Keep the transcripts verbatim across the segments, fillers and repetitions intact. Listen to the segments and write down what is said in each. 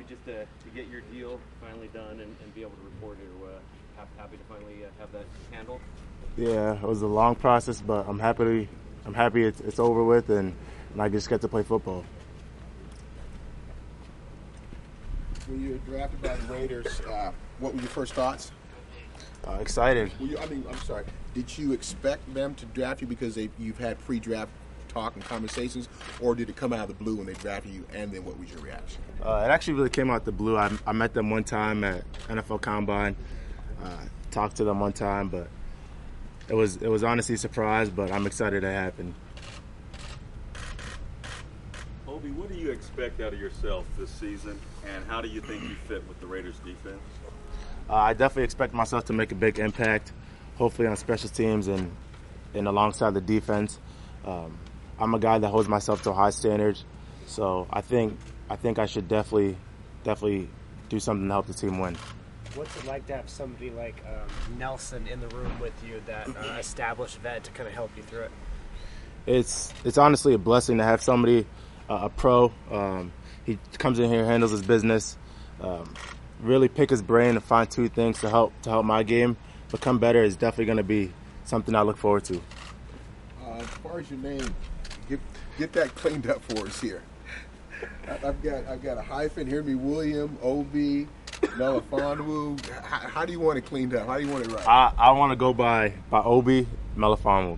just to, to get your deal finally done and, and be able to report it? Or, uh, happy to finally uh, have that handled? Yeah, it was a long process, but I'm happy. I'm happy it's, it's over with, and, and I just get to play football. When you were drafted by the Raiders, uh, what were your first thoughts? Uh, excited. Were you, I mean, I'm sorry. Did you expect them to draft you because they, you've had pre-draft talk and conversations, or did it come out of the blue when they drafted you? And then what was your reaction? Uh, it actually really came out the blue. I, I met them one time at N F L Combine, uh, talked to them one time, but it was it was honestly a surprise. But I'm excited it happened. Obi, what do you expect out of yourself this season, and how do you think you fit with the Raiders defense? Uh, I definitely expect myself to make a big impact, hopefully on special teams and, and alongside the defense. Um, I'm a guy that holds myself to a high standard, so I think I think I should definitely definitely do something to help the team win. What's it like to have somebody like um, Nelson in the room with you, that uh, established vet, to kind of help you through it? It's it's honestly a blessing to have somebody, uh, a pro. Um, he comes in here, handles his business, um, really pick his brain and find two things to help to help my game become better. Is definitely going to be something I look forward to. Uh, as far as your name, get get that cleaned up for us here. I've got I've got a hyphen. Hear me, William, Obi, Melifonwu. How, how do you want it cleaned up? How do you want it right? I, I want to go by by Obi Melifonwu.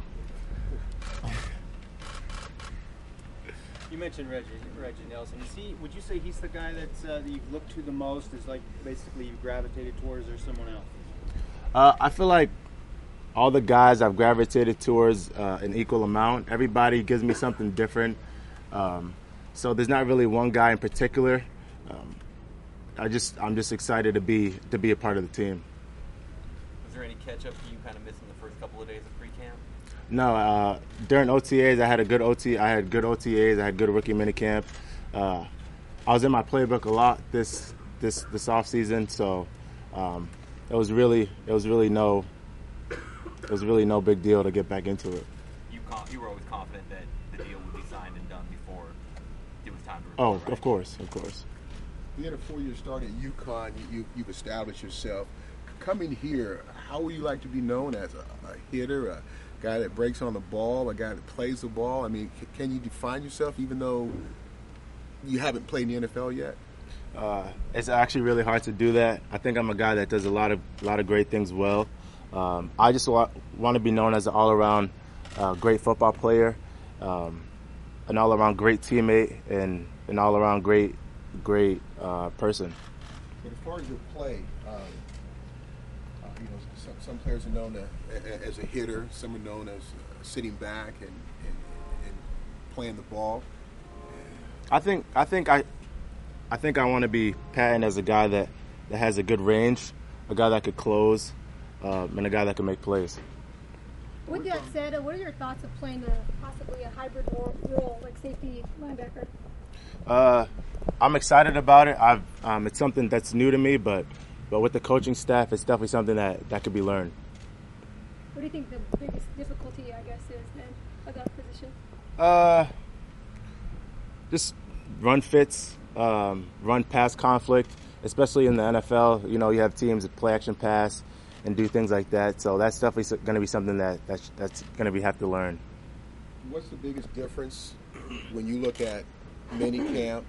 You mentioned Reggie, Reggie Nelson. Is he? Would you say he's the guy that's, uh, that you've looked to the most? Is like basically you've gravitated towards, or someone else? Uh, I feel like all the guys I've gravitated towards uh, an equal amount. Everybody gives me something different. Um, so there's not really one guy in particular. Um, I just I'm just excited to be to be a part of the team. Was there any catch up to you kind of missing the first couple of days of pre-camp? No, uh, during O T As I had a good O T. I had good O T As. I had good rookie minicamp. Uh, I was in my playbook a lot this this this off season, so um, it was really it was really no it was really no big deal to get back into it. You you were always confident that the deal would be signed and done before it was time to report, Oh, right? of course, of course. You had a four-year start at UConn. You, you, you've established yourself. Coming here, how would you like to be known as a, a hitter, a guy that breaks on the ball, a guy that plays the ball? I mean, c- can you define yourself even though you haven't played in the N F L yet? Uh, it's actually really hard to do that. I think I'm a guy that does a lot of a lot of great things well. Um, I just wa- want to be known as an all-around uh, great football player, um, an all-around great teammate, and an all-around great great uh, person. But as far as your play, um, uh, you know, some, some players are known a, a, as a hitter. Some are known as uh, sitting back and, and, and playing the ball. I think I think I I think I want to be patented as a guy that, that has a good range, a guy that could close, uh, and a guy that can make plays. With that said, uh, what are your thoughts of playing a, possibly a hybrid role, role like safety linebacker? Uh, I'm excited about it. I've um, it's something that's new to me, but but with the coaching staff, it's definitely something that, that could be learned. What do you think the biggest difficulty, I guess, is then of that position? Uh, just run fits, um, run pass conflict, especially in the N F L. You know, you have teams that play action pass and do things like that. So that's definitely going to be something that that's, that's going to be have to learn. What's the biggest difference when you look at minicamp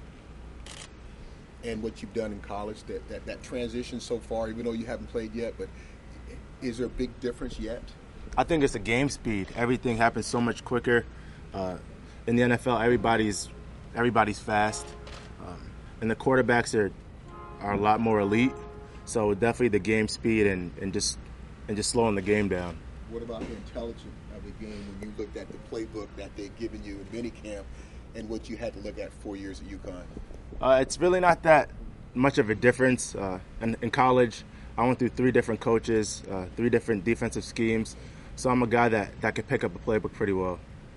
and what you've done in college, that, that, that transition so far, even though you haven't played yet, but is there a big difference yet? I think it's the game speed. Everything happens so much quicker. Uh, in the N F L, everybody's everybody's fast, um, and the quarterbacks are are a lot more elite. So definitely the game speed and, and just and just slowing the game down. What about the intelligence of the game when you looked at the playbook that they've given you in minicamp and what you had to look at four years at UConn? Uh, it's really not that much of a difference. Uh, in, in college, I went through three different coaches, uh, three different defensive schemes. So I'm a guy that, that could pick up a playbook pretty well.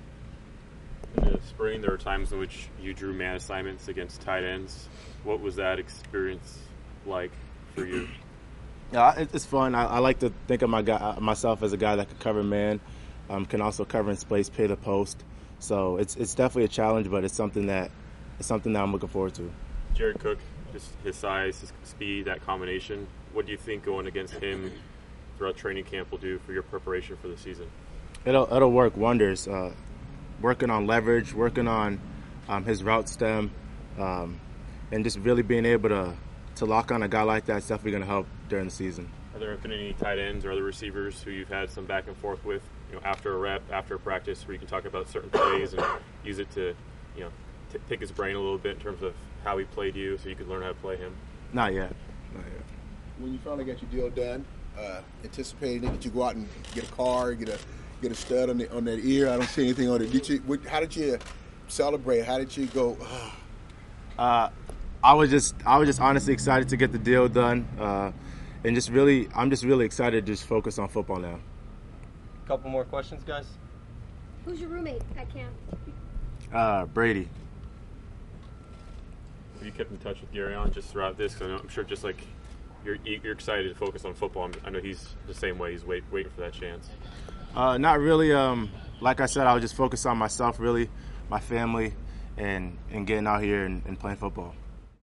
In the spring, there were times in which you drew man assignments against tight ends. What was that experience like for you? Yeah, it, it's fun. I, I like to think of my guy, myself as a guy that could cover man, um, can also cover in space, pay the post. So it's it's definitely a challenge, but it's something that it's something that I'm looking forward to. Jared Cook, just his size, his speed, that combination. What do you think going against him throughout training camp will do for your preparation for the season? It'll it'll work wonders. Uh, working on leverage, working on um, his route stem, um, and just really being able to to lock on a guy like that is definitely going to help during the season. Are there been any tight ends or other receivers who you've had some back and forth with, you know, after a rep, after a practice, where you can talk about certain plays and use it to, you know, t- pick his brain a little bit in terms of how he played you, so you could learn how to play him? Not yet. Not yet. When you finally got your deal done, uh, anticipating that you go out and get a car, get a get a stud on the, on that ear. I don't see anything on it. Did you? What, how did you celebrate? How did you go? Uh, I was just I was just honestly excited to get the deal done, uh, and just really I'm just really excited to just focus on football now. Couple more questions, guys. Who's your roommate at camp? Uh, Brady. Have you kept in touch with Garyon just throughout this? 'Cause I know, I'm sure just like you're you're excited to focus on football. I know he's the same way. He's wait, waiting for that chance. Uh, not really. Um, like I said, I was just focused on myself, really, my family, and, and getting out here and, and playing football.